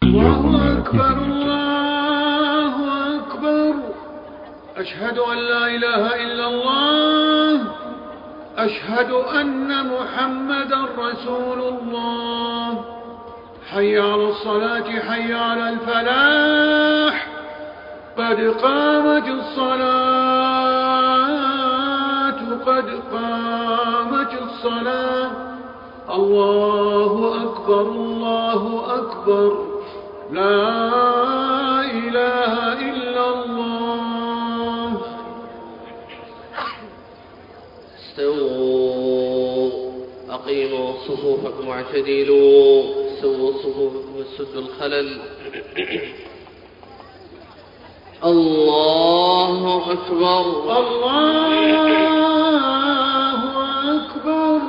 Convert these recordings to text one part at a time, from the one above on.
الله أكبر الله أكبر. أشهد أن لا إله إلا الله. أشهد أن محمدا رسول الله. حي على الصلاة حي على الفلاح. قد قامت الصلاة قد قامت الصلاة. الله أكبر الله أكبر. لا إله إلا الله. استووا أقيموا صفوفكم واعتدلوا. سووا صفوفكم وسدوا الخلل. الله أكبر الله أكبر.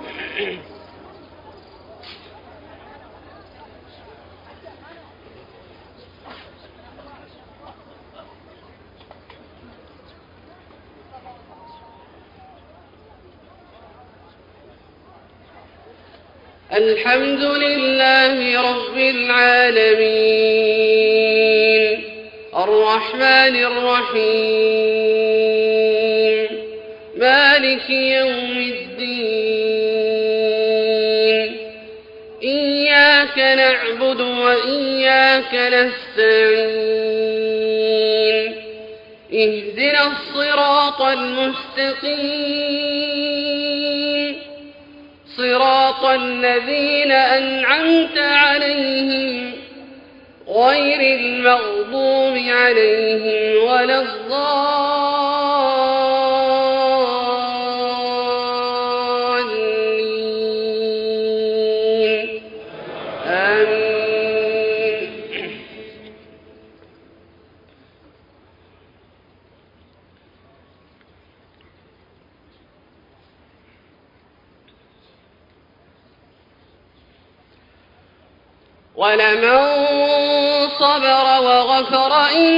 الحمد لله رب العالمين الرحمن الرحيم مالك يوم الدين. إياك نعبد وإياك نستعين. اهدنا الصراط المستقيم صراط الذين أنعمت عليهم غير المغضوب عليهم ولا الضالين. آمين. ولمن صبر وغفر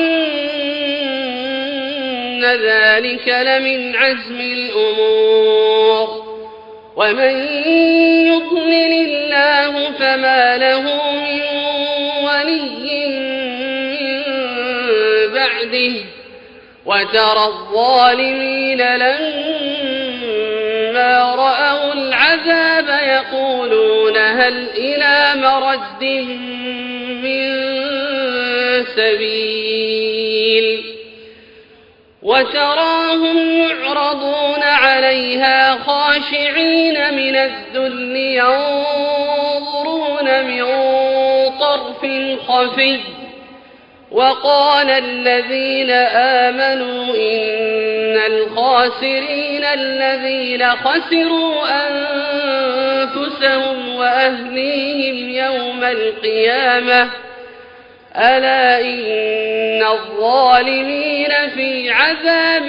إن ذلك لمن عزم الأمور. ومن يضلل الله فما له من ولي من بعده. وترى الظالمين لما رأوا العذاب يقولون هل إلى مرد من سبيل. وتراهم يعرضون عليها خاشعين من الذل ينظرون من طرف خفي. وقال الذين آمنوا إن الخاسرين الذين خسروا أنفسهم وأهليهم يوم القيامة ألا إن الظالمين في عذاب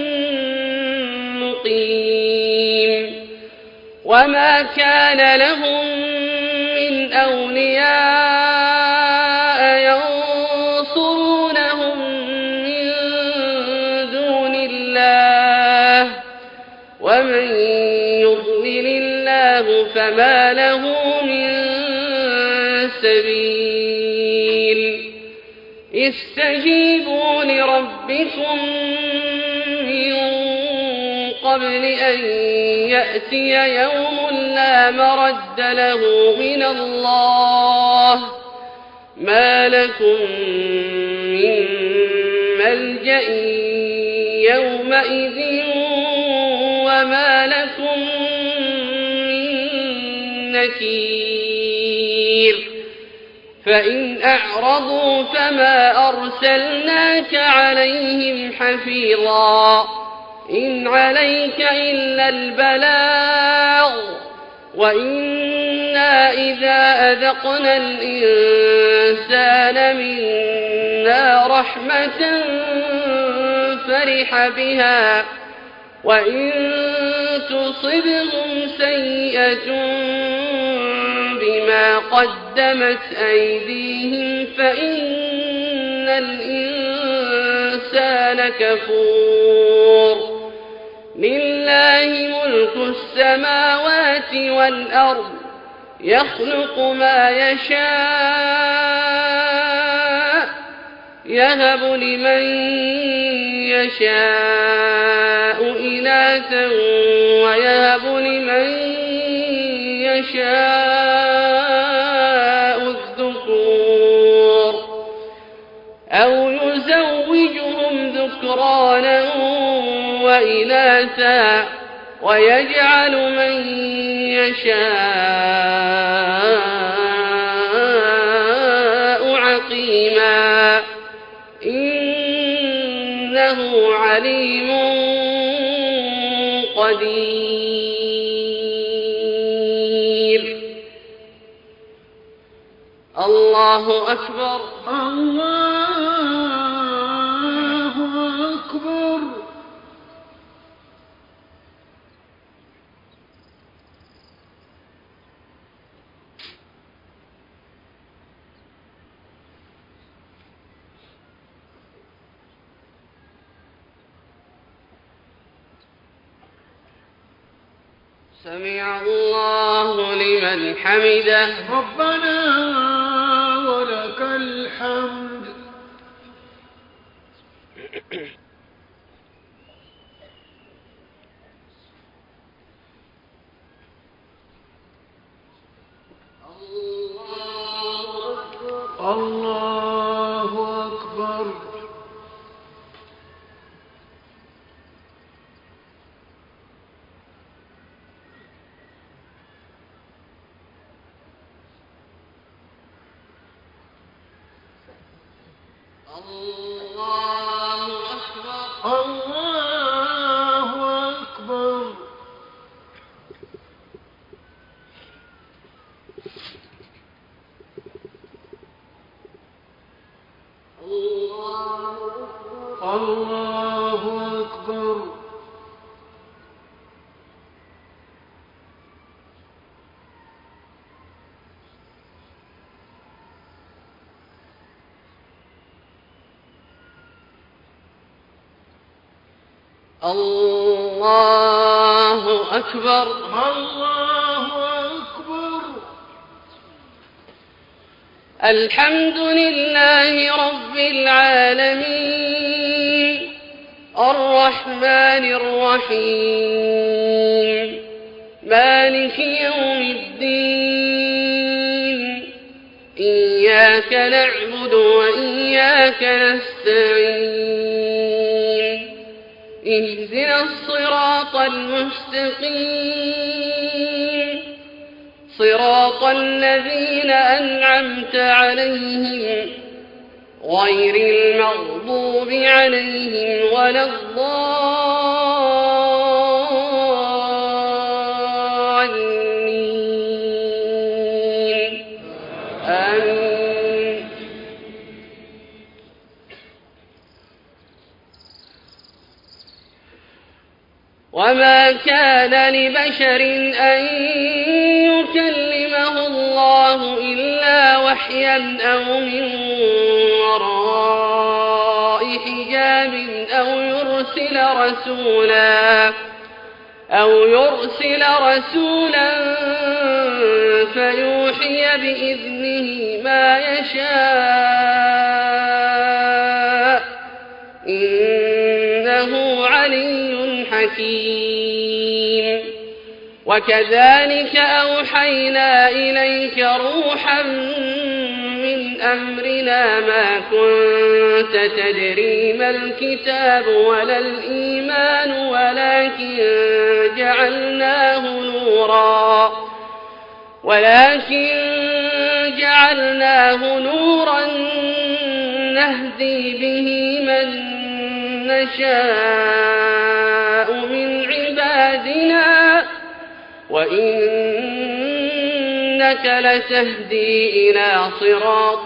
مقيم. وما كان لهم من أولياء ينصرونهم من دون الله. ومن يضلل الله فما له من سبيل. استجيبوا لربكم من قبل أن يأتي يوم لا مرد له من الله. ما لكم من ملجأ يومئذ وما لكم من نكير. فإن أعرضوا فما أرسلناك عليهم حفيظا. إن عليك إلا البلاغ. وإنا إذا أذقنا الإنسان منا رحمة فرح بها. وإن تصبهم سيئة بما قدمت أيديهم فإن الإنسان كفور. لله ملك السماوات والأرض يخلق ما يشاء يهب لمن يشاء إناثا ويهب لمن يشاء الذكور أو يزوجهم ذكرانا وإناثا ويجعل من يشاء عقيما إنه عليم قدير. الله أكبر. الله أكبر. سمع الله لمن حمده. ربنا ولك الحمد. الله أكبر. الله أكبر. الله أكبر. الله أكبر. الله أكبر. الله أكبر. الحمد لله رب العالمين الرحمن الرحيم مالك يوم الدين إياك نعبد وإياك نستعين اهدنا الصراط المستقيم صراط الذين أنعمت عليهم غير المغضوب عليهم ولا الضالين آمين. وما كان لبشر أن يكلمه الله إلا وحيا أو من وراء حجاب أو يرسل رسولا فيوحي بإذنه ما يشاء إنه علي حكيم. وكذلك أوحينا إليك روحا من أمرنا ما كنت تدري ما الكتاب ولا الإيمان ولكن جعلناه نورا نهدي به من نشاء من عبادنا وإنك لتهدي إلى صراط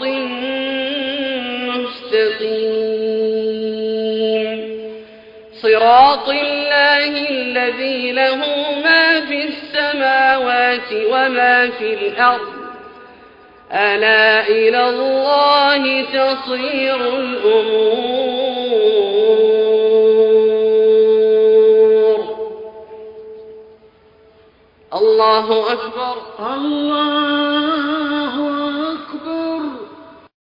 مستقيم صراط الله الذي له ما في السماوات وما في الأرض ألا إلى الله تصير الأمور. الله أكبر. الله